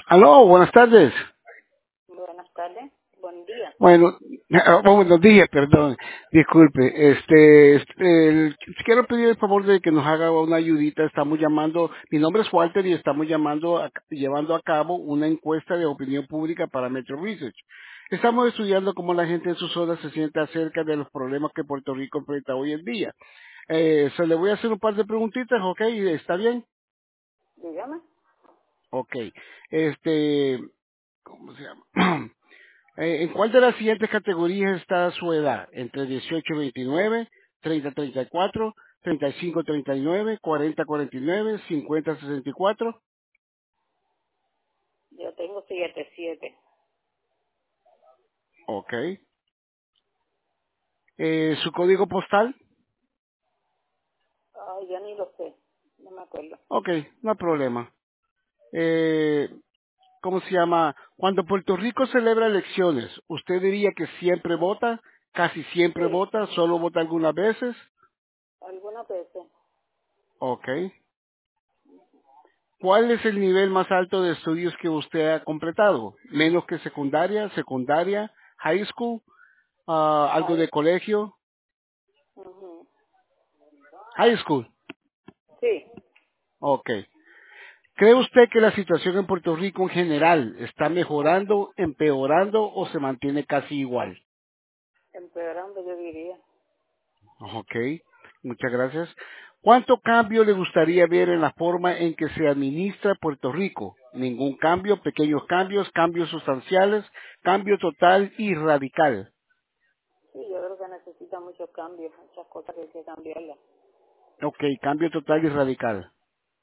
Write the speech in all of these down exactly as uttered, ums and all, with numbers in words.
Aló, buenas tardes. Buenas tardes, buen día. Bueno, ah, buenos días, perdón, disculpe. Este, este, el- quiero pedir el favor de que nos haga una ayudita. Estamos llamando, mi nombre es Walter y estamos llamando, a- llevando a cabo una encuesta de opinión pública para Metro Research. Estamos estudiando cómo la gente en sus zonas se siente acerca de los problemas que Puerto Rico enfrenta hoy en día. Eh, se le voy a hacer un par de preguntitas, ¿ok? ¿Está bien? Dígame. Ok. Este, ¿cómo se llama? Eh, ¿En cuál de las siguientes categorías está su edad? Entre dieciocho y veintinueve, treinta a treinta y cuatro, treinta y cinco a treinta y nueve, cuarenta a cuarenta y nueve, cincuenta a sesenta y cuatro. Yo tengo siete, siete. Ok. Eh, ¿Su código postal? Ay, ya ni lo sé, no me acuerdo. Ok, no hay problema. Eh, ¿Cómo se llama? Cuando Puerto Rico celebra elecciones, ¿usted diría que siempre vota? ¿Casi siempre Sí, vota? ¿Solo vota algunas veces? algunas veces. Ok. ¿Cuál es el nivel más alto de estudios que usted ha completado? ¿Menos que secundaria, secundaria, high school, ah, algo de Ay, colegio? ujú. High school. Sí, Ok. ¿Cree usted que la situación en Puerto Rico en general está mejorando, empeorando o se mantiene casi igual? empeorando yo diría. Ok. Muchas gracias. ¿Cuánto cambio le gustaría ver en la forma en que se administra Puerto Rico? Ningún cambio, pequeños cambios, cambios sustanciales, cambio total y radical. Sí, yo creo que necesita muchos cambios, muchas cosas que hay que cambiarlas. Ok, cambio total y radical.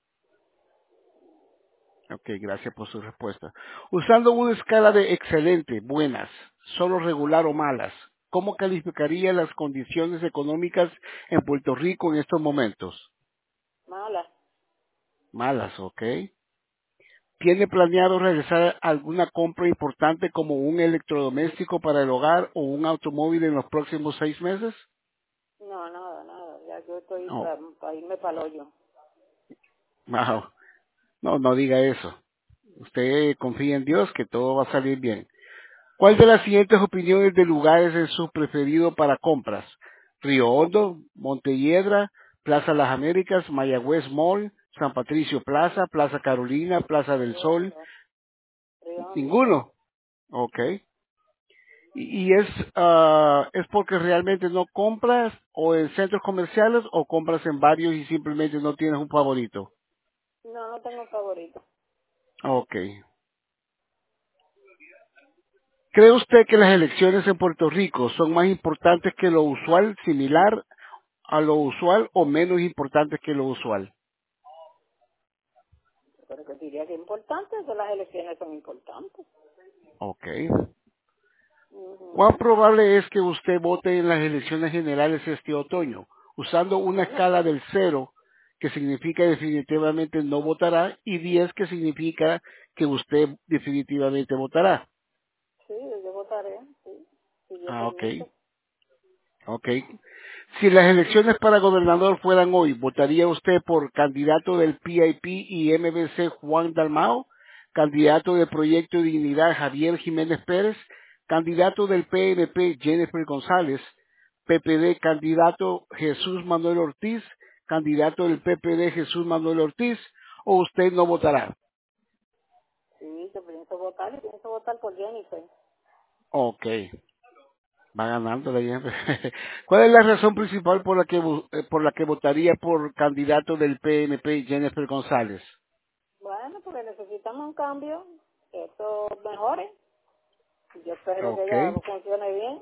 Ok, gracias por su respuesta. Usando una escala de excelente, buenas, solo regular o malas, ¿cómo calificaría las condiciones económicas en Puerto Rico en estos momentos? Malas. Malas, ok. ¿Tiene planeado realizar alguna compra importante como un electrodoméstico para el hogar o un automóvil en los próximos seis meses? No, nada, nada. Ya yo estoy No, para irme para el hoyo. wow. No, no diga eso. Usted confía en Dios que todo va a salir bien. ¿Cuál de las siguientes opiniones de lugares es su preferido para compras? Río Hondo, Montelledra, Plaza Las Américas, Mayagüez Mall, San Patricio Plaza, Plaza Carolina, Plaza del Sol. Riondo, Riondo. Ninguno. Ok. ¿Y, y es, ah, es porque realmente no compras o en centros comerciales o compras en varios y simplemente no tienes un favorito? No, no tengo favorito. Ok. ¿Cree usted que las elecciones en Puerto Rico son más importantes que lo usual, similar a lo usual o menos importantes que lo usual? Pero que diría que es importante, que las elecciones son importantes. Ok. ¿Cuán Ujú. probable es que usted vote en las elecciones generales este otoño? Usando una Bueno, escala del cero, que significa definitivamente no votará, y diez, que significa que usted definitivamente votará. sí, yo votaré, sí, si Dios Ah, ok. permite. Ok. Si las elecciones para gobernador fueran hoy, ¿votaría usted por candidato del P I P y M B C Juan Dalmao? ¿Candidato del Proyecto Dignidad Javier Jiménez Pérez? ¿Candidato del P N P Jennifer González? ¿P P D candidato Jesús Manuel Ortiz? ¿Candidato del P P D Jesús Manuel Ortiz? ¿O usted no votará? Sí, yo pienso votar y pienso votar por Jennifer. Ok. Va ganando la Jennifer. ¿Cuál es la razón principal por la que vo- eh, por la que votaría por candidato del P N P Jennifer González? Bueno, porque necesitamos un cambio, que esto mejore. Yo espero que Ok, ella funcione bien.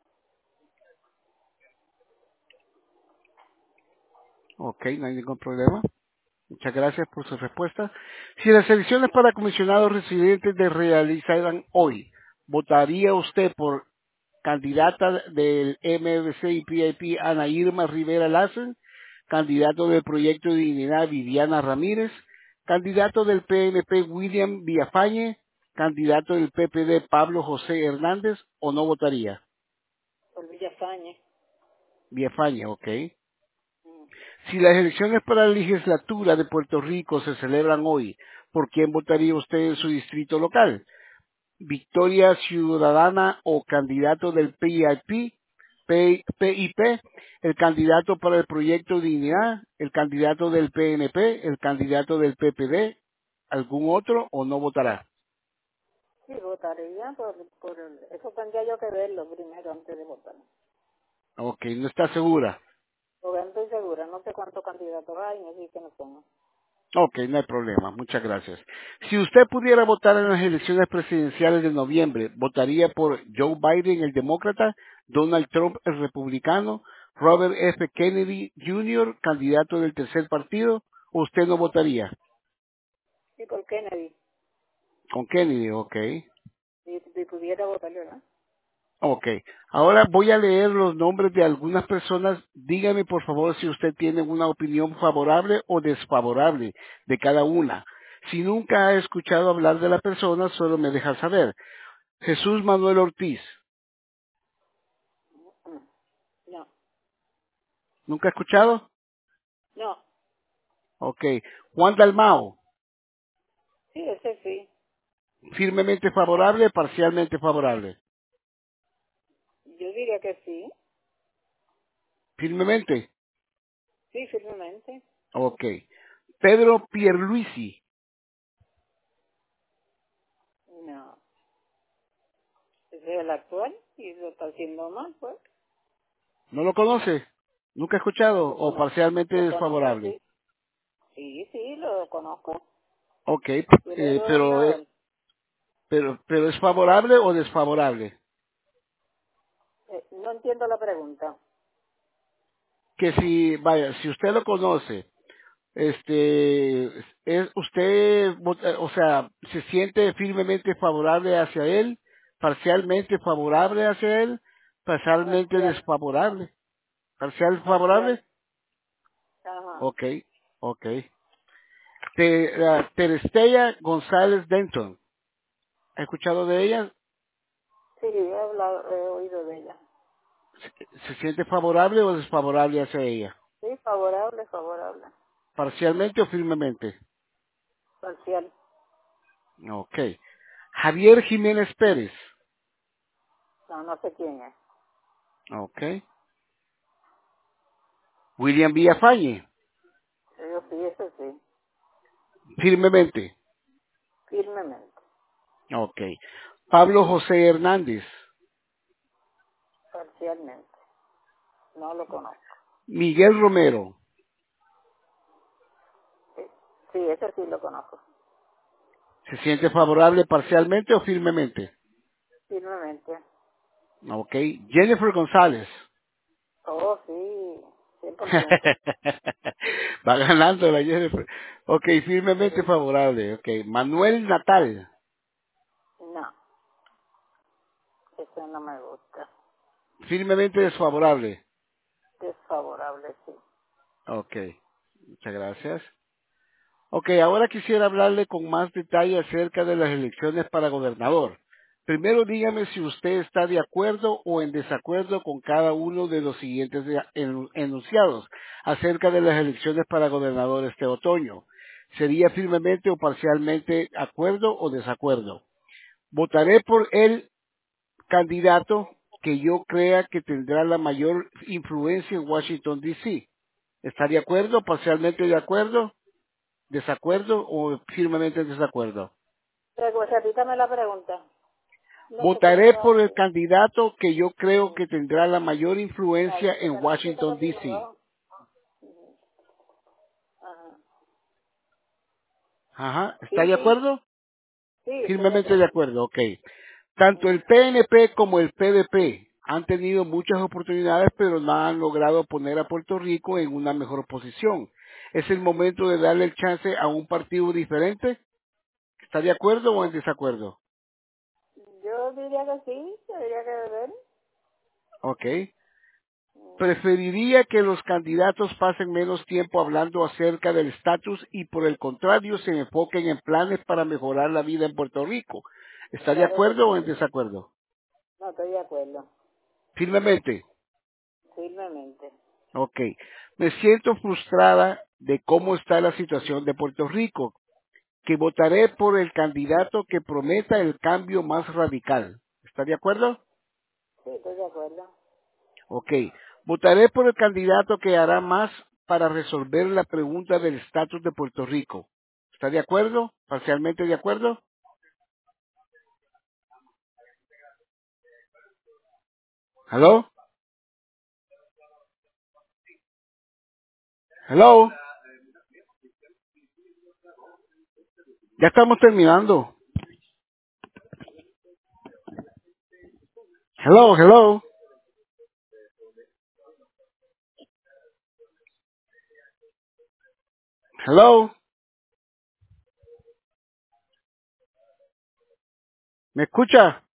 ok, no hay ningún problema. Muchas gracias por su respuesta. Si las elecciones para comisionados residentes se realizaran hoy, ¿votaría usted por candidata del M V C y P I P Ana Irma Rivera Lassen? ¿Candidato del Proyecto de Dignidad Viviana Ramírez? ¿Candidato del P N P William Villafañe? ¿Candidato del P P D Pablo José Hernández? ¿O no votaría? Por Villafañe. Villafañe, ok. Mm. Si las elecciones para la legislatura de Puerto Rico se celebran hoy, ¿por quién votaría usted en su distrito local? Victoria Ciudadana o candidato del P I P, P- PIP, el candidato para el proyecto Dignidad, el candidato del P N P, el candidato del P P D, algún otro o no votará. Sí, votaría por, por el, eso tendría yo que verlo primero antes de votar. Ok, no está segura. Porque no estoy segura, no sé cuántos candidatos hay, ni si que no pongo. Ok, no hay problema, muchas gracias. Si usted pudiera votar en las elecciones presidenciales de noviembre, ¿votaría por Joe Biden, el demócrata, Donald Trump, el republicano, Robert F. Kennedy junior, candidato del tercer partido, o usted no votaría? Sí, por Kennedy, Con Kennedy, ok. si, si pudiera votar, ¿verdad? Ok. Ahora voy a leer los nombres de algunas personas. Dígame, por favor, si usted tiene una opinión favorable o desfavorable de cada una. Si nunca ha escuchado hablar de la persona, solo me deja saber. Jesús Manuel Ortiz. Mm, no, ¿Nunca ha escuchado? no, Ok. Juan Dalmao. sí, ese sí. Firmemente favorable, parcialmente favorable. Yo diría que sí, Firmemente. sí, firmemente. Ok. Pedro Pierluisi. No, ese es el actual y lo está haciendo mal, pues. ¿No lo conoce? ¿Nunca ha No escuchado? lo ¿O conozco, parcialmente lo conozco, desfavorable? sí. Sí, sí, lo conozco. Ok. Yo le he eh, oído pero a eh, él. Pero, pero es favorable o desfavorable. Eh, no entiendo la pregunta. Que si, vaya, si usted lo conoce, este, es usted, vota- o sea, se siente firmemente favorable hacia él, parcialmente favorable hacia él, parcialmente Parcial, desfavorable. Parcial parcial. favorable. Ajá. Ok, ok. Te, la Terestella González Denton. ¿Ha escuchado de ella? Sí, he hablado, he oído de ella. ¿Se siente favorable o desfavorable hacia ella? Sí, favorable, favorable. Parcialmente o firmemente. Parcial. Ok. Javier Jiménez Pérez. No, no sé quién es. Ok. William Villafañe. Yo sí, eso sí. Firmemente. Firmemente. Ok. Pablo José Hernández. Parcialmente. No lo conozco. Miguel Romero. Sí, sí, ese sí lo conozco. ¿Se siente favorable parcialmente o firmemente? Firmemente. Ok. Jennifer González. Oh, sí, cien por ciento. Va ganando la Jennifer. Ok, firmemente Sí. favorable. Ok. Manuel Natal. No, ese no me gusta. Firmemente desfavorable. Desfavorable, sí. Ok. Muchas gracias. Ok, ahora quisiera hablarle con más detalle acerca de las elecciones para gobernador. Primero dígame si usted está de acuerdo o en desacuerdo con cada uno de los siguientes de- enu- enunciados acerca de las elecciones para gobernador este otoño. ¿Sería firmemente o parcialmente acuerdo o desacuerdo? Votaré por el candidato que yo crea que tendrá la mayor influencia en Washington, D C. ¿Está de acuerdo? ¿Parcialmente de acuerdo? ¿Desacuerdo o firmemente en desacuerdo? Pero, repítame la pregunta. No, porque no Votaré lo por el oí. candidato que yo creo Ujú. que tendrá la mayor Ahí, influencia que en me lo repita Washington, por D primero C. abajo. Ujú. Ajá. Ajá, ¿está Sí, de sí. acuerdo? Sí, estoy de Firmemente de acuerdo. acuerdo, ok. Tanto el Ujú. P N P como el P D P han tenido muchas oportunidades, pero no han logrado poner a Puerto Rico en una mejor posición. ¿Es el momento de darle el chance a un partido diferente? ¿Está de acuerdo o en desacuerdo? Yo diría que sí, yo diría que ver. Ok. Mm, Preferiría que los candidatos pasen menos tiempo hablando acerca del estatus y por el contrario se enfoquen en planes para mejorar la vida en Puerto Rico. ¿Está de Claro que acuerdo o en sí. desacuerdo? No, estoy de acuerdo. Firmemente. Firmemente. Ok. Me siento frustrada de cómo está la situación de Puerto Rico. que votaré por el candidato que prometa el cambio más radical. ¿Está de acuerdo? Sí, estoy de acuerdo. Ok. Votaré por el candidato que hará más para resolver la pregunta del estatus de Puerto Rico. ¿Está de acuerdo? ¿Parcialmente de acuerdo? ¿Hello? ¿Hello? Ya estamos terminando. Hello, hello. Hello. ¿Me escucha?